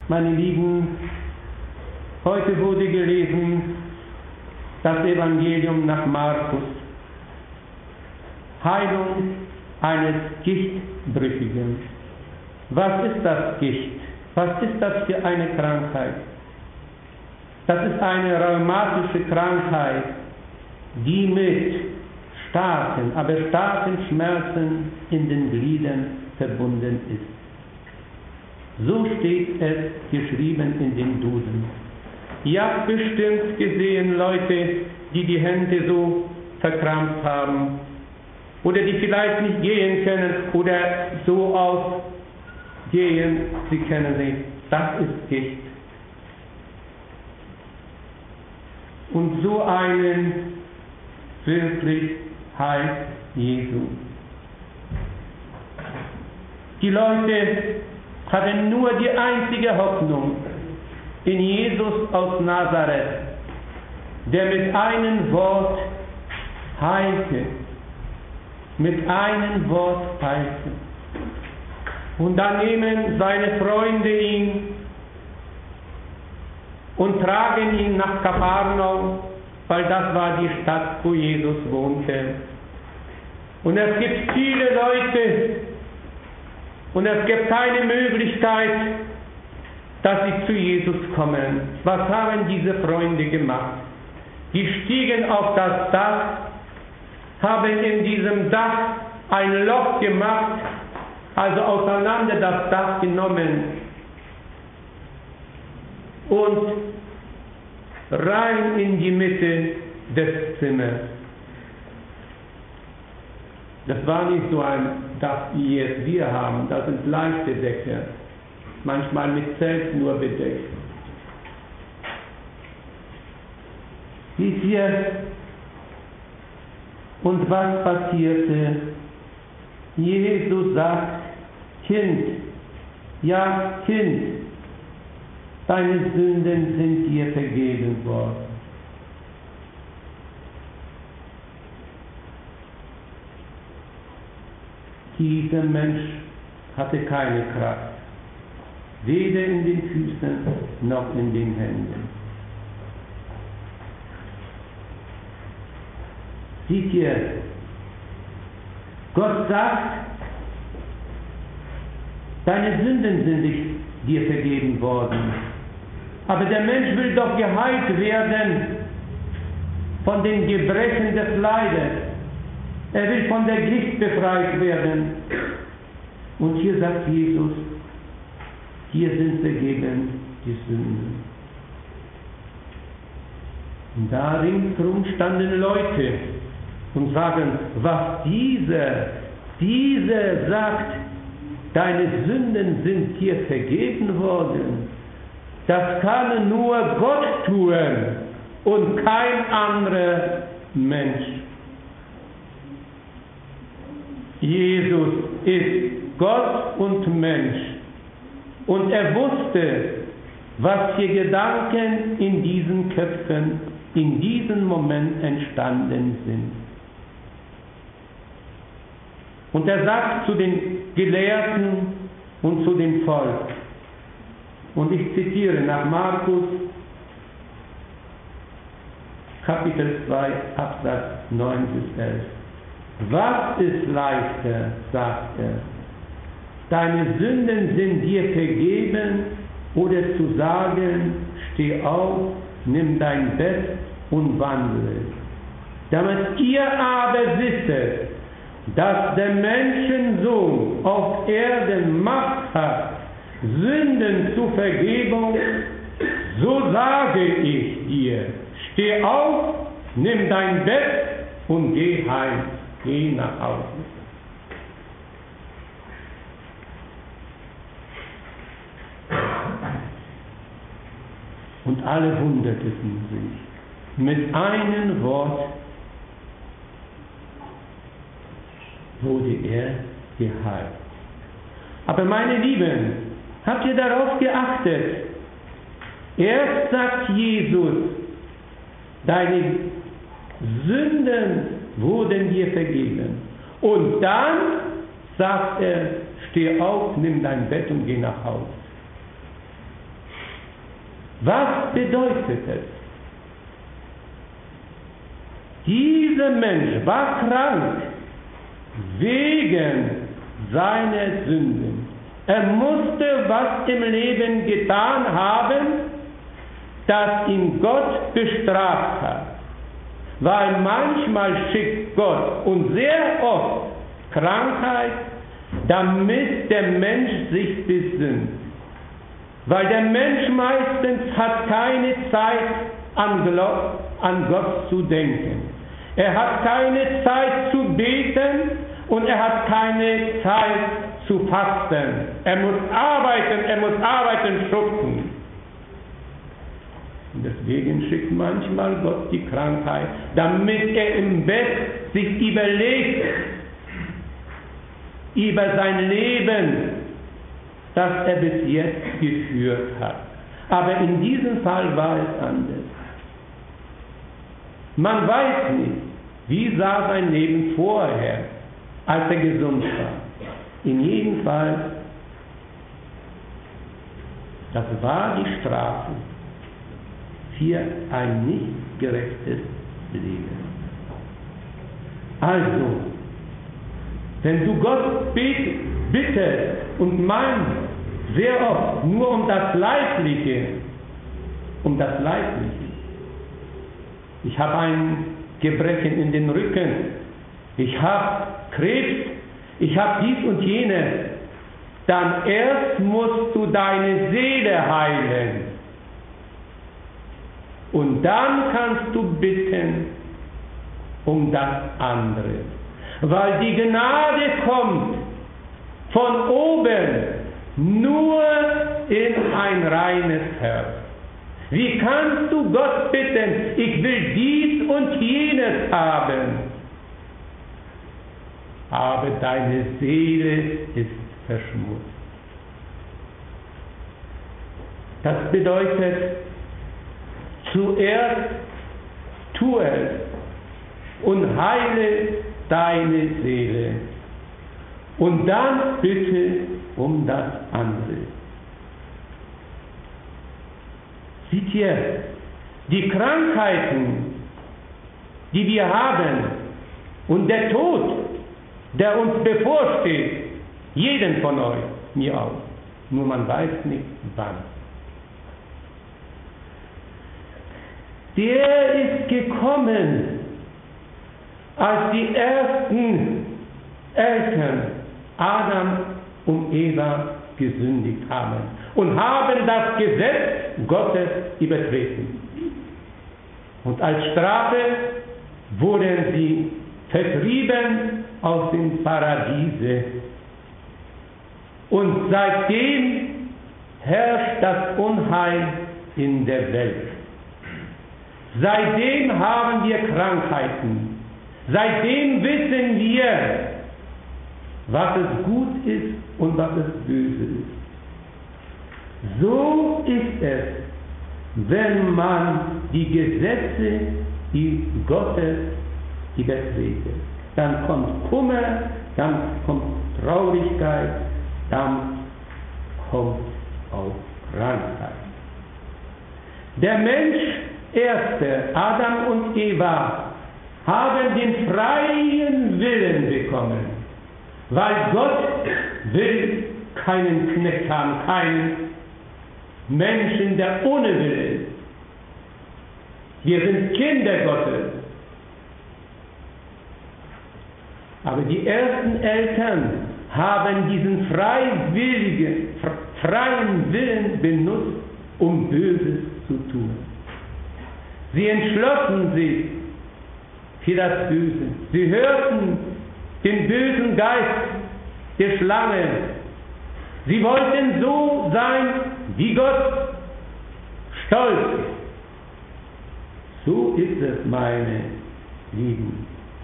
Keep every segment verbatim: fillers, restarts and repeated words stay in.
Meine Lieben, heute wurde gelesen das Evangelium nach Markus. Heilung eines Gichtbrüchigen. Was ist das Gicht? Was ist das für eine Krankheit? Das ist eine rheumatische Krankheit, die mit starken, aber starken Schmerzen in den Gliedern verbunden ist. So steht es geschrieben in den Duden. Ihr habt bestimmt gesehen Leute, die die Hände so verkrampft haben oder die vielleicht nicht gehen können oder so ausgehen, sie kennen sie. Das ist Gicht. Und so einen wirklich heilt Jesu. Die Leute hatten nur die einzige Hoffnung in Jesus aus Nazareth, der mit einem Wort heilte. Mit einem Wort heilte. Und dann nehmen seine Freunde ihn und tragen ihn nach Kapharnaum, weil das war die Stadt, wo Jesus wohnte. Und es gibt viele Leute und es gibt keine Möglichkeit, dass sie zu Jesus kommen. Was haben diese Freunde gemacht? Die stiegen auf das Dach, haben in diesem Dach ein Loch gemacht, also auseinander das Dach genommen und rein in die Mitte des Zimmers. Das war nicht so ein Dach, wie jetzt wir haben. Das sind leichte Decke, manchmal mit Zelt nur bedeckt. Wisst ihr, und was passierte? Jesus sagt, Kind, ja Kind, deine Sünden sind dir vergeben worden. Dieser Mensch hatte keine Kraft, weder in den Füßen noch in den Händen. Seht ihr, Gott sagt, deine Sünden sind dir vergeben worden. Aber der Mensch will doch geheilt werden von den Gebrechen des Leides. Er will von der Gicht befreit werden. Und hier sagt Jesus, hier sind vergeben die Sünden. Und da ringsherum standen Leute und sagen, was dieser, dieser sagt, deine Sünden sind dir vergeben worden. Das kann nur Gott tun und kein anderer Mensch. Jesus ist Gott und Mensch. Und er wusste, was für Gedanken in diesen Köpfen in diesem Moment entstanden sind. Und er sagt zu den Gelehrten und zu dem Volk, und ich zitiere nach Markus, Kapitel zwei, Absatz neun bis elf. Was ist leichter, sagt er, deine Sünden sind dir vergeben, oder zu sagen, steh auf, nimm dein Bett und wandle. Damit ihr aber wisset, dass der Menschensohn auf Erden Macht hat, Sünden zur Vergebung, so sage ich dir, steh auf, nimm dein Bett und geh heim, geh nach Hause. Und alle wunderten sich. Mit einem Wort wurde er geheilt. Aber meine Lieben, habt ihr darauf geachtet? Erst sagt Jesus, deine Sünden wurden dir vergeben. Und dann sagt er, steh auf, nimm dein Bett und geh nach Hause. Was bedeutet es? Dieser Mensch war krank wegen seiner Sünden. Er musste was im Leben getan haben, das ihn Gott bestraft hat. Weil manchmal schickt Gott und sehr oft Krankheit, damit der Mensch sich besinnt. Weil der Mensch meistens hat keine Zeit, an Gott, an Gott zu denken. Er hat keine Zeit zu beten und er hat keine Zeit zu fasten. Er muss arbeiten, er muss arbeiten, schuften. Und deswegen schickt manchmal Gott die Krankheit, damit er im Bett sich überlegt über sein Leben, das er bis jetzt geführt hat. Aber in diesem Fall war es anders. Man weiß nicht, wie sah sein Leben vorher, als er gesund war. In jedem Fall, das war die Strafe für ein nicht gerechtes Leben. Also, wenn du Gott bittest und meinst sehr oft nur um das Leibliche, um das Leibliche. Ich habe ein Gebrechen in den Rücken, ich habe Krebs, ich habe dies und jenes, dann erst musst du deine Seele heilen. Und dann kannst du bitten um das andere. Weil die Gnade kommt von oben nur in ein reines Herz. Wie kannst du Gott bitten, ich will dies und jenes haben, aber deine Seele ist verschmutzt? Das bedeutet, zuerst tu es und heile deine Seele und dann bitte um das andere. Seht ihr, die Krankheiten, die wir haben und der Tod, der uns bevorsteht, jeden von euch, mir auch, nur man weiß nicht wann. Der ist gekommen, als die ersten Eltern Adam und Eva gesündigt haben und haben das Gesetz Gottes übertreten. Und als Strafe wurden sie vertrieben aus dem Paradiese. Und seitdem herrscht das Unheil in der Welt. Seitdem haben wir Krankheiten. Seitdem wissen wir, was es gut ist und was es böse ist. So ist es, wenn man die Gesetze die Gottes übertretet. Dann kommt Kummer, dann kommt Traurigkeit, dann kommt auch Krankheit. Der Mensch, erste, Adam und Eva, haben den freien Willen bekommen, weil Gott will keinen Knecht haben, keinen Menschen, der ohne Wille ist. Wir sind Kinder Gottes. Aber die ersten Eltern haben diesen freiwilligen, freien Willen benutzt, um Böses zu tun. Sie entschlossen sich für das Böse. Sie hörten den bösen Geist der Schlange. Sie wollten so sein wie Gott, stolz. So ist es, meine Lieben.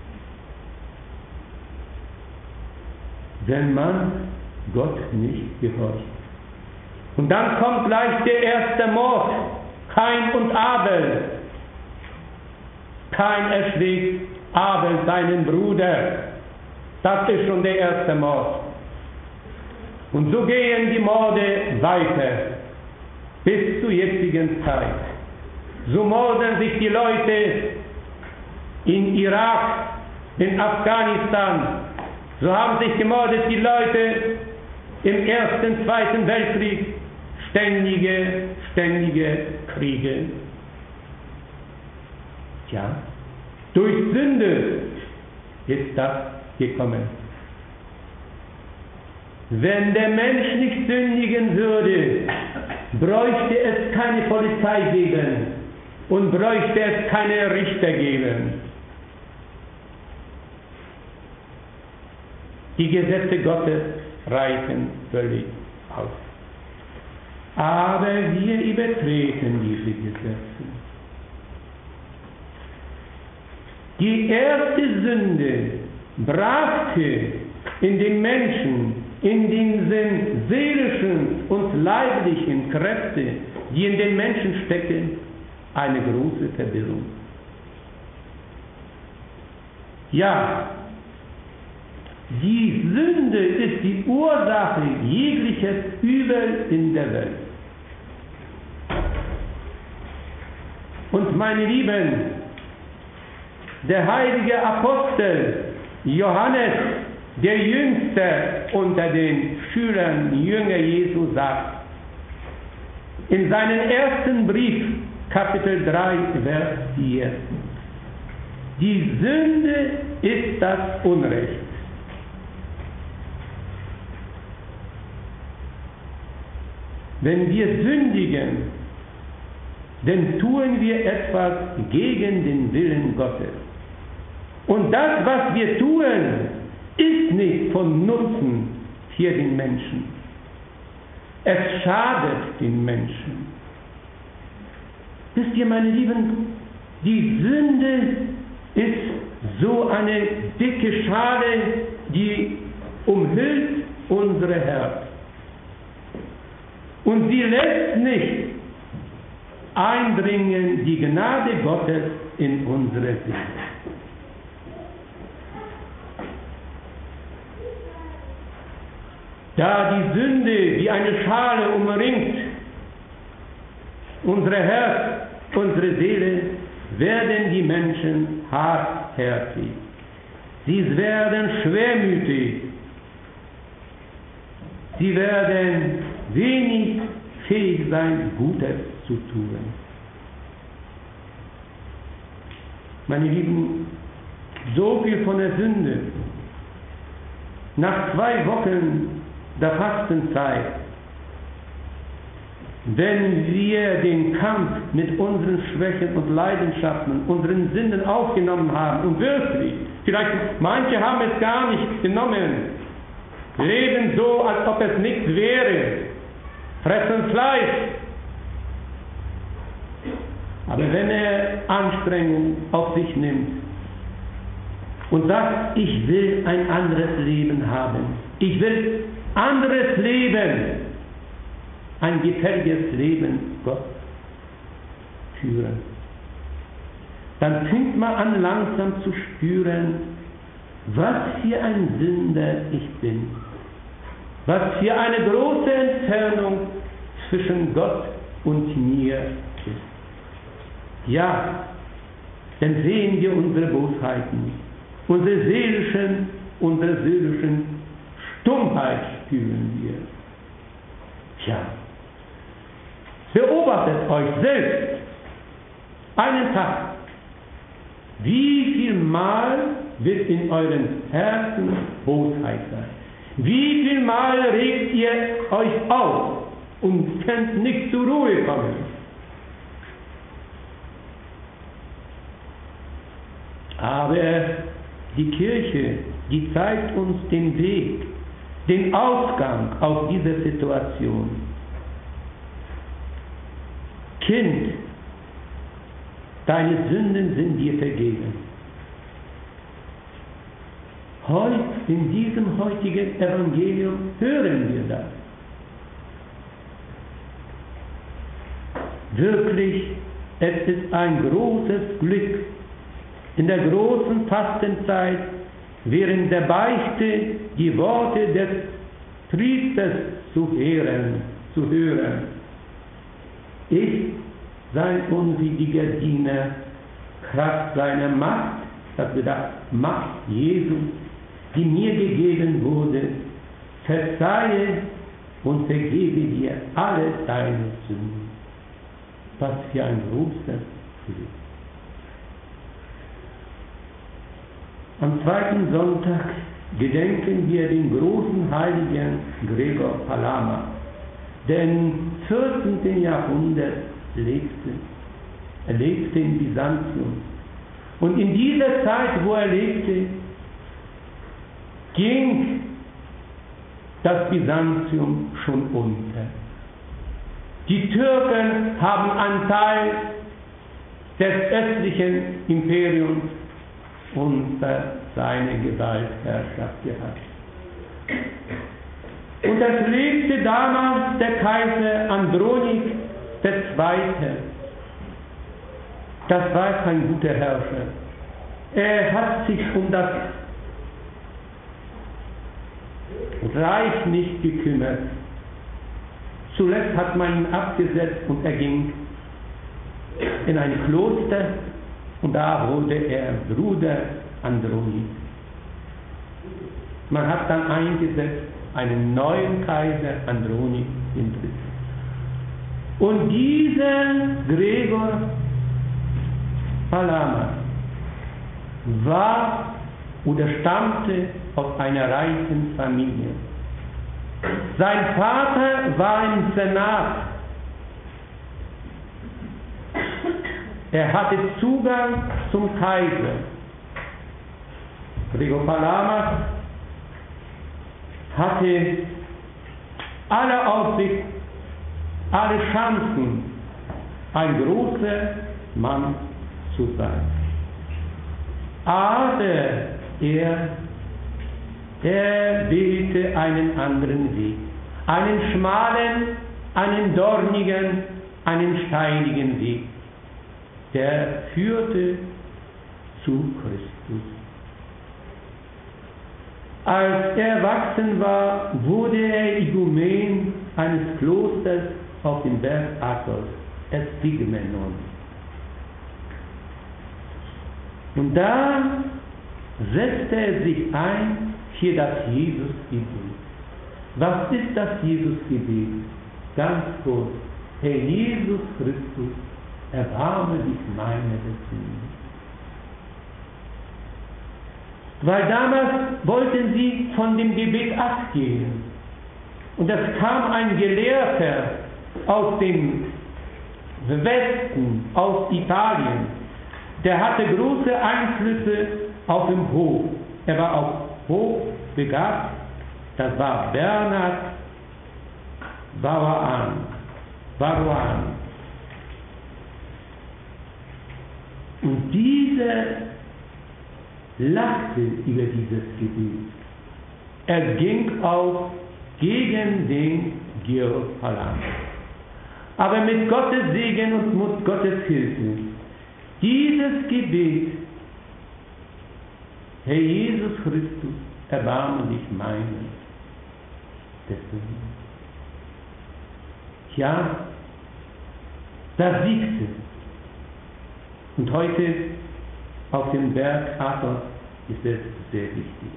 Wenn man Gott nicht gehorcht. Und dann kommt gleich der erste Mord, Kain und Abel. Kain erschlägt Abel, seinen Bruder. Das ist schon der erste Mord. Und so gehen die Morde weiter. bis zur jetzigen Zeit. So morden sich die Leute in Irak, in Afghanistan, so haben sich gemordet die Leute im Ersten, Zweiten Weltkrieg, ständige, ständige Kriege. Tja, durch Sünde ist das gekommen. Wenn der Mensch nicht sündigen würde, bräuchte es keine Polizei geben und bräuchte es keine Richter geben. Die Gesetze Gottes reichen völlig aus. Aber wir übertreten diese Gesetze. Die erste Sünde brachte in den Menschen, in den Sinn seelischen und leiblichen Kräfte, die in den Menschen stecken, eine große Verwirrung. Ja, die Sünde ist die Ursache jegliches Übel in der Welt. Und meine Lieben, der heilige Apostel Johannes, der Jüngste unter den Schülern Jünger Jesu, sagt in seinem ersten Brief, Kapitel drei, Vers vier, die Sünde ist das Unrecht. Wenn wir sündigen, dann tun wir etwas gegen den Willen Gottes. Und das, was wir tun, ist nicht von Nutzen für den Menschen. Es schadet den Menschen. Wisst ihr, meine Lieben, die Sünde ist so eine dicke Schale, die umhüllt unsere Herz. Und sie lässt nicht eindringen die Gnade Gottes in unsere Seele. Da die Sünde wie eine Schale umringt unser Herz, unsere Seele, werden die Menschen hartherzig. Sie werden schwermütig. Sie werden wenig fähig sein, Gutes zu tun. Meine Lieben, so viel von der Sünde. Nach zwei Wochen der Fastenzeit, wenn wir den Kampf mit unseren Schwächen und Leidenschaften, unseren Sinnen aufgenommen haben und wirklich, vielleicht manche haben es gar nicht genommen, leben so, als ob es nichts wäre, fressen Fleisch. Aber wenn er Anstrengung auf sich nimmt und sagt, ich will ein anderes Leben haben, ich will anderes Leben, ein gefälliges Leben Gott führen, dann fängt man an langsam zu spüren, was für ein Sünder ich bin, was für eine große Entfernung zwischen Gott und mir ist. Ja, dann sehen wir unsere Bosheiten, unsere seelischen, unsere seelischen Stumpfheit spüren wir. Tja, beobachtet euch selbst einen Tag. Wie viel Mal wird in euren Herzen Bosheit sein? Wie viel Mal regt ihr euch auf und könnt nicht zur Ruhe kommen? Aber die Kirche, die zeigt uns den Weg, den Ausgang aus dieser Situation. Kind, deine Sünden sind dir vergeben. Heute, in diesem heutigen Evangelium, hören wir das. Wirklich, es ist ein großes Glück, in der großen Fastenzeit während der Beichte die Worte des Priesters zu hören, zu hören. ist sein unwürdiger Diener, Kraft seiner Macht, das bedeutet Macht Jesu, die mir gegeben wurde, verzeihe und vergebe dir alle deine Sünden. Was für ein großer Glück. Am zweiten Sonntag gedenken wir den großen Heiligen Gregor Palama, der im vierzehnten Jahrhundert lebte. Er lebte in Byzantium. Und in dieser Zeit, wo er lebte, ging das Byzantium schon unter. Die Türken haben einen Teil des östlichen Imperiums unter seine Gewaltherrschaft gehabt. Und es lebte damals der Kaiser Andronik der Zweite. Das war kein guter Herrscher. Er hat sich um das Reich nicht gekümmert. Zuletzt hat man ihn abgesetzt und er ging in ein Kloster und da wurde er Bruder Andronik. Man hat dann eingesetzt einen neuen Kaiser, Andronik den Dritten. Und dieser Gregor Palama war oder stammte aus einer reichen Familie. Sein Vater war im Senat. Er hatte Zugang zum Kaiser. Gregor Palama hatte alle Aussicht, alle Chancen, ein großer Mann zu sein. Aber er, er wählte einen anderen Weg. Einen schmalen, einen dornigen, einen steinigen Weg. Der führte zu Christus. Als er erwachsen war, wurde er Igumen eines Klosters auf dem Berg Athos, Estigmenon. Und da setzte er sich ein für das Jesusgebet. Was ist das Jesusgebet? Ganz kurz. Herr Jesus Christus, erbarme dich meiner Sünden. Weil damals wollten sie von dem Gebet abgehen. Und es kam ein Gelehrter aus dem Westen, aus Italien, der hatte große Einflüsse auf dem Hof. Er war auch hochbegabt. Das war Bernhard Bauan. Bauan. Und dieser lachte über dieses Gebet. Er ging auch gegen den Georg Palama. Aber mit Gottes Segen und mit Gottes Hilfe, dieses Gebet, Herr Jesus Christus, erbarme dich meiner Sünden. Ja, das siegte. Und heute auf dem Berg Athos ist es sehr wichtig.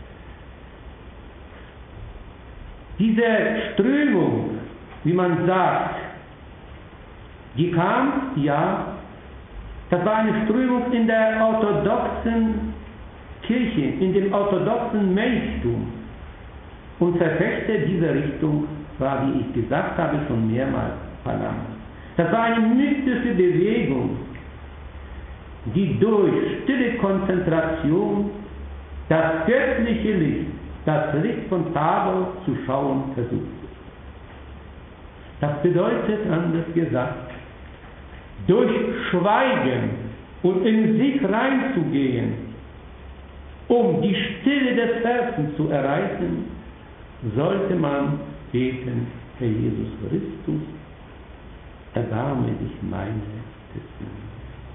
Diese Strömung, wie man sagt, die kam, ja, das war eine Strömung in der orthodoxen Kirche, in dem orthodoxen Mönchtum. Und Verfechter dieser Richtung war, wie ich gesagt habe, schon mehrmals Palama. Das war eine mystische Bewegung, die durch stille Konzentration das göttliche Licht, das Licht von Tabor zu schauen versuchte. Das bedeutet, anders gesagt, durch Schweigen und in sich reinzugehen, um die Stille des Herzens zu erreichen, sollte man beten, Herr Jesus Christus, erbarme dich meiner Sünden.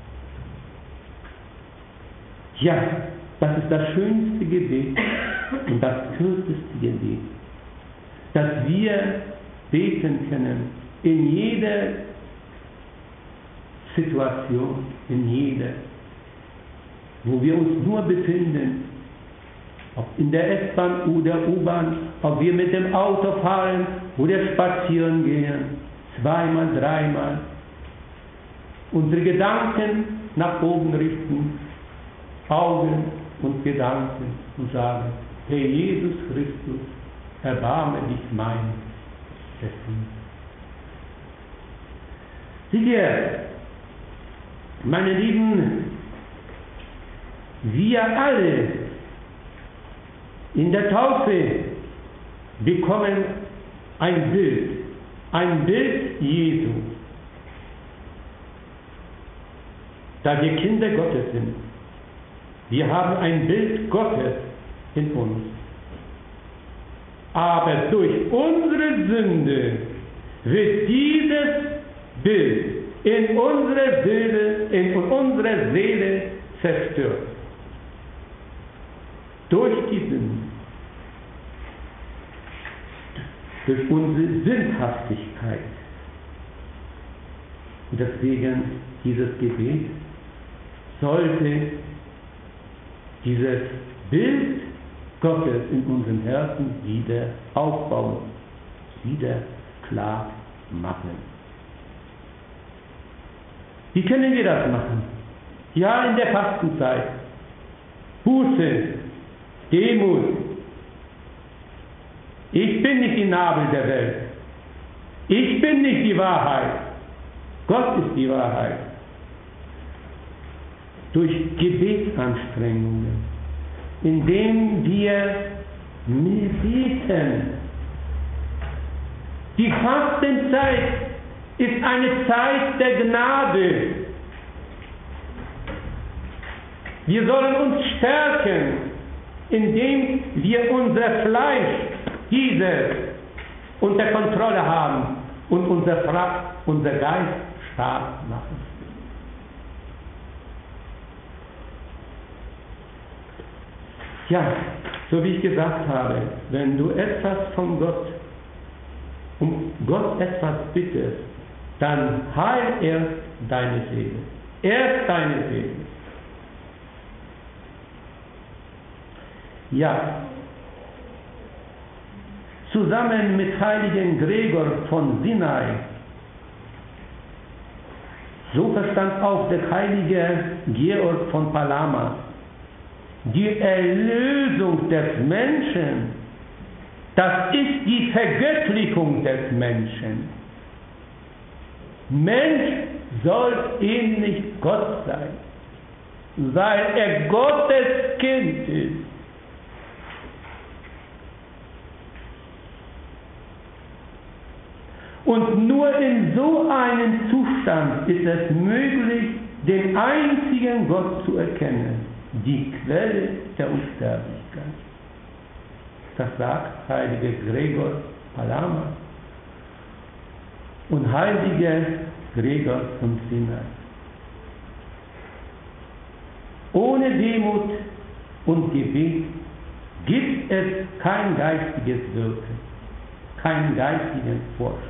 Ja, das ist das schönste Gebet und das kürzeste Gebet, das wir beten können in jeder Situation, in jeder, wo wir uns nur befinden, ob in der S-Bahn oder U-Bahn, ob wir mit dem Auto fahren oder spazieren gehen, zweimal, dreimal, unsere Gedanken nach oben richten, Augen und Gedanken und sagen, Herr Jesus Christus, erbarme dich mein dessen. Seht ihr, meine Lieben, wir alle in der Taufe bekommen ein Bild, ein Bild Jesu, da wir Kinder Gottes sind. Wir haben ein Bild Gottes in uns. Aber durch unsere Sünde wird dieses Bild in unserer Seele, in unserer Seele zerstört. Durch die Sünde. Durch unsere Sündhaftigkeit. Und deswegen dieses Gebet sollte dieses Bild Gottes in unserem Herzen wieder aufbauen, wieder klar machen. Wie können wir das machen? Ja, in der Fastenzeit. Buße, Demut. Ich bin nicht die Nabel der Welt. Ich bin nicht die Wahrheit. Gott ist die Wahrheit. Durch Gebetsanstrengungen, indem wir beten. Die Fastenzeit ist eine Zeit der Gnade. Wir sollen uns stärken, indem wir unser Fleisch, diese unter Kontrolle haben und unser, Fra- unser Geist stark machen. Ja, so wie ich gesagt habe, wenn du etwas von Gott, um Gott etwas bittest, dann heilt er deine Seele. Erst deine Seele. Ja, zusammen mit heiligen Gregor von Sinai, so verstand auch der heilige Georg von Palama, die Erlösung des Menschen, das ist die Vergöttlichung des Menschen. Mensch soll ähnlich Gott sein, weil er Gottes Kind ist. Und nur in so einem Zustand ist es möglich, den einzigen Gott zu erkennen, die Quelle der Unsterblichkeit. Das sagt heiliger Gregor Palama und heiliger Gregor von Sinai. Ohne Demut und Gebet gibt es kein geistiges Wirken, keinen geistigen Forschung.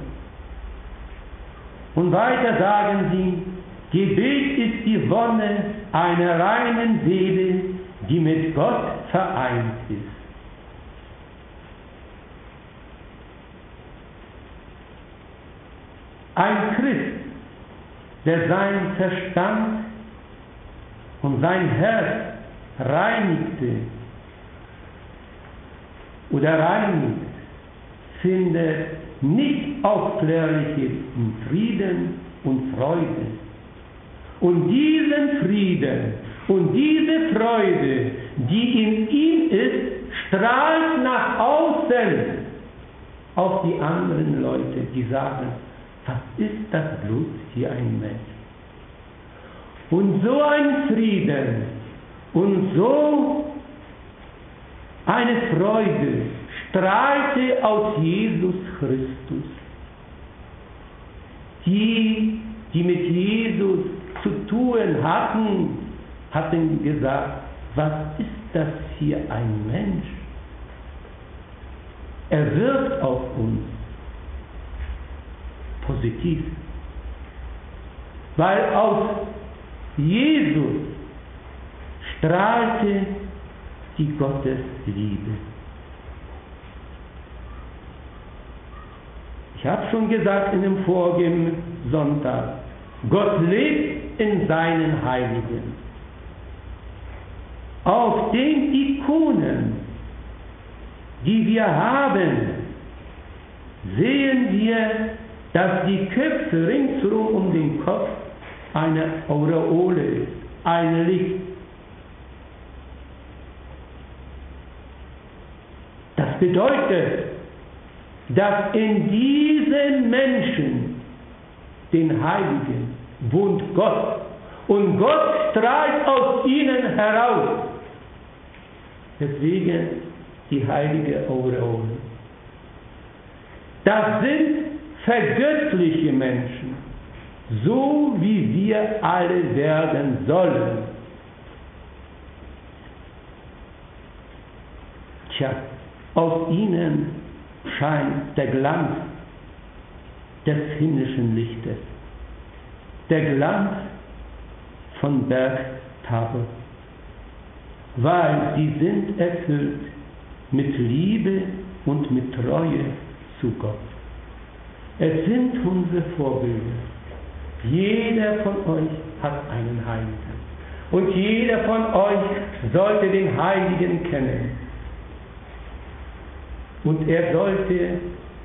Und weiter sagen sie, Gebet ist die Wonne einer reinen Seele, die mit Gott vereint ist. Ein Christ, der seinen Verstand und sein Herz reinigte oder reinigt, findet nicht aufklärlichen Frieden und Freude. Und diesen Frieden und diese Freude, die in ihm ist, strahlt nach außen auf die anderen Leute, die sagen, was ist das bloß hier ein Mensch? Und so ein Frieden und so eine Freude strahlte aus Jesus Christus. Die, die mit Jesus zu tun hatten, hatten gesagt, was ist das hier ein Mensch? Er wirkt auf uns positiv. weil aus Jesus strahlte die Gottesliebe. Ich habe schon gesagt in dem vorigen Sonntag, Gott lebt in seinen Heiligen. Auf den Ikonen, die wir haben, sehen wir, dass die Köpfe ringsherum um den Kopf eine Aureole ist, ein Licht. Das bedeutet, dass in diesen Menschen, den Heiligen, wohnt Gott. Und Gott strahlt aus ihnen heraus. Deswegen die heilige Aureole. Das sind vergöttliche Menschen, so wie wir alle werden sollen. Tja, aus ihnen scheint der Glanz des himmlischen Lichtes, der Glanz von Berg Tabor, weil sie sind erfüllt mit Liebe und mit Treue zu Gott. Es sind unsere Vorbilder. Jeder von euch hat einen Heiligen. Und jeder von euch sollte den Heiligen kennen. Und er sollte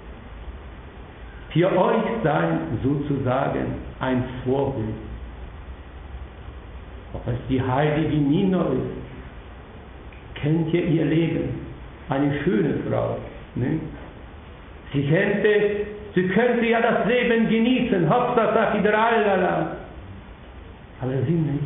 für euch sein, sozusagen, ein Vorbild. Ob es die heilige Nina ist, kennt ihr ihr Leben. Eine schöne Frau. Ne? Sie könnte, sie könnte ja das Leben genießen, Hauptsache Hidralala. Aber sie nicht.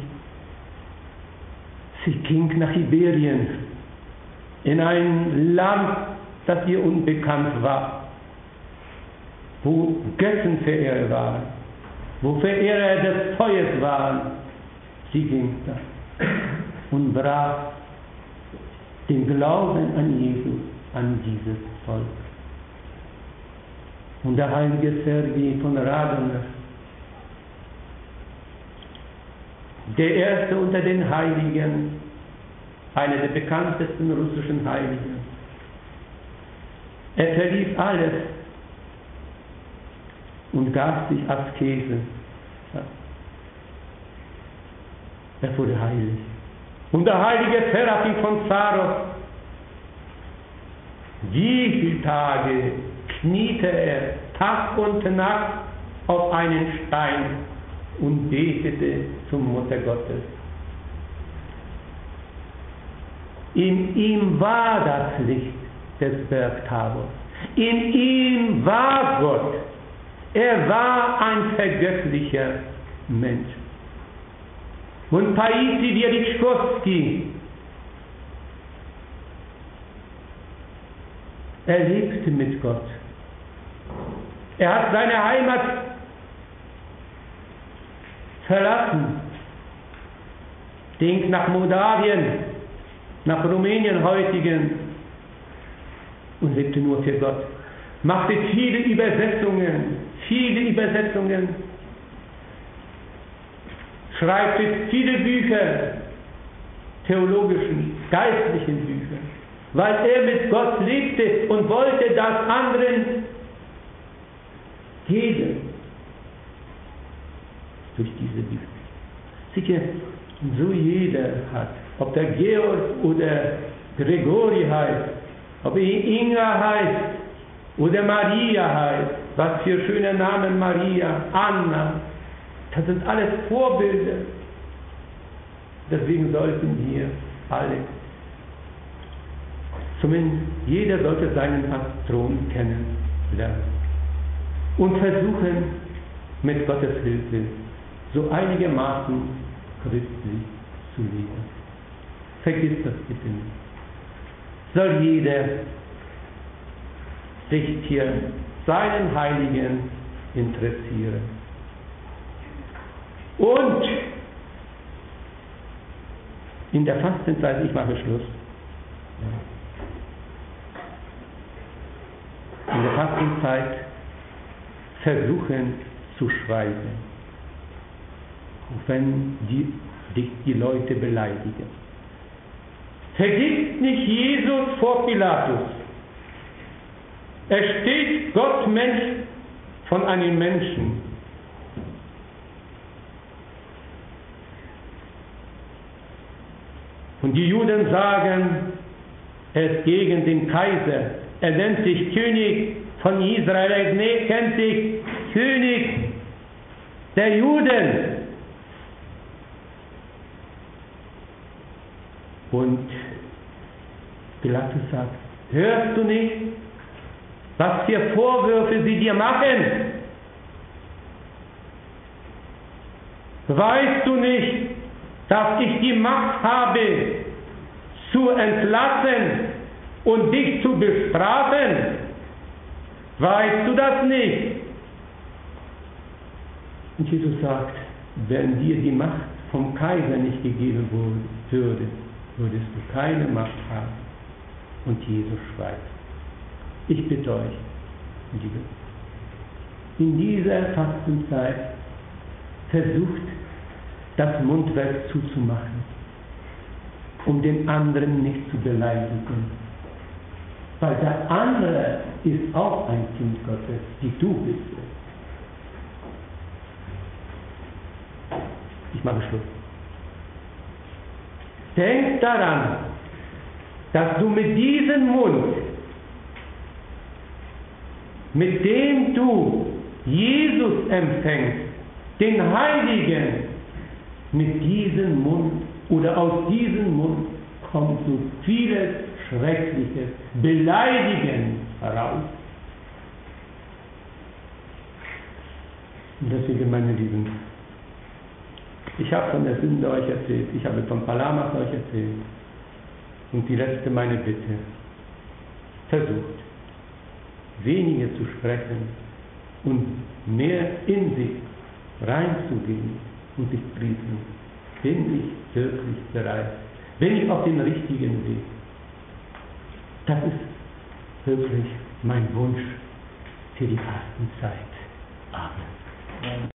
Sie ging nach Iberien, in ein Land, das ihr unbekannt war, wo Götzenverehrer waren, wo Verehrer des Feuers waren. Sie ging da und brach den Glauben an Jesus, an dieses Volk. Und der heilige Sergei von Radonew, der erste unter den Heiligen, einer der bekanntesten russischen Heiligen, er verließ alles und gab sich Askese. Er wurde heilig. Und der heilige Seraphim von Saros, wie viele Tage kniete er Tag und Nacht auf einen Stein und betete zum Mutter Gottes. In ihm war das Licht des Berg Tabor. In ihm war Gott. Er war ein vergöttlicher Mensch. Und Paisi Wierzychkowski, er lebte mit Gott. Er hat seine Heimat verlassen, ging nach Moldawien, nach Rumänien heutigen und lebte nur für Gott. Machte viele Übersetzungen, viele Übersetzungen, schreibt viele Bücher, theologischen, geistlichen Bücher, weil er mit Gott lebte und wollte das anderen geben durch diese Bücher. Sicher, so jeder hat, ob der Georg oder Gregori heißt, ob er Inga heißt oder Maria heißt, was für schöne Namen, Maria, Anna, das sind alles Vorbilder. Deswegen sollten wir alle, zumindest jeder sollte seinen Patron kennenlernen und versuchen, mit Gottes Hilfe so einigermaßen christlich zu leben. Vergiss das bitte nicht. Soll jeder sich hier seinen Heiligen interessieren. Und in der Fastenzeit, ich mache Schluss, in der Fastenzeit versuchen zu schweigen. auch wenn die, dich die Leute beleidigen. Vergisst nicht Jesus vor Pilatus. Er steht Gott Mensch von einem Menschen. Und die Juden sagen, er ist gegen den Kaiser. Er nennt sich König von Israel. Er nennt sich König der Juden. Und Pilatus sagt, hörst du nicht, was für Vorwürfe sie dir machen? Weißt du nicht, dass ich die Macht habe, zu entlassen und dich zu bestrafen? Weißt du das nicht? Und Jesus sagt, wenn dir die Macht vom Kaiser nicht gegeben würde, würdest du keine Macht haben. Und Jesus schweigt. Ich bitte euch, Liebe, in dieser Fastenzeit versucht, das Mundwerk zuzumachen, um den anderen nicht zu beleidigen. Weil der andere ist auch ein Kind Gottes, wie du bist. Ich mache Schluss. Denk daran, dass du mit diesem Mund, mit dem du Jesus empfängst, den Heiligen, mit diesem Mund oder aus diesem Mund kommt so vieles Schreckliches, Beleidigen heraus. Und deswegen, meine Lieben, ich habe von der Sünde euch erzählt, ich habe von Palamas euch erzählt. Und die letzte meine Bitte, versucht, weniger zu sprechen und mehr in sich reinzugehen und sich prüfen. Bin ich wirklich bereit? Bin ich auf dem richtigen Weg? Das ist wirklich mein Wunsch für die Fastenzeit. Amen.